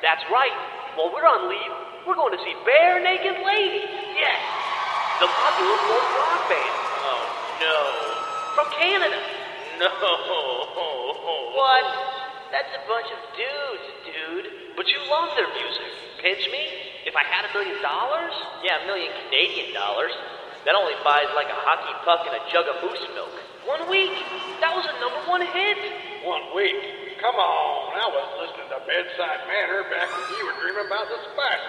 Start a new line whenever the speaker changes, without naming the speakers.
That's right. While we're on leave, we're going to see Bare Naked Ladies. Yes. The popular folk rock band.
Oh, no.
From Canada.
No.
What? That's a bunch of dudes, dude. But you love their music. Pitch me? If I had $1 million?
Yeah, $1 million Canadian dollars. That only buys like a hockey puck and a jug of moose milk.
1 week. That was a #1 hit.
1 week? Come on, I was listening to Bedside Manor back when you were dreaming about the Spice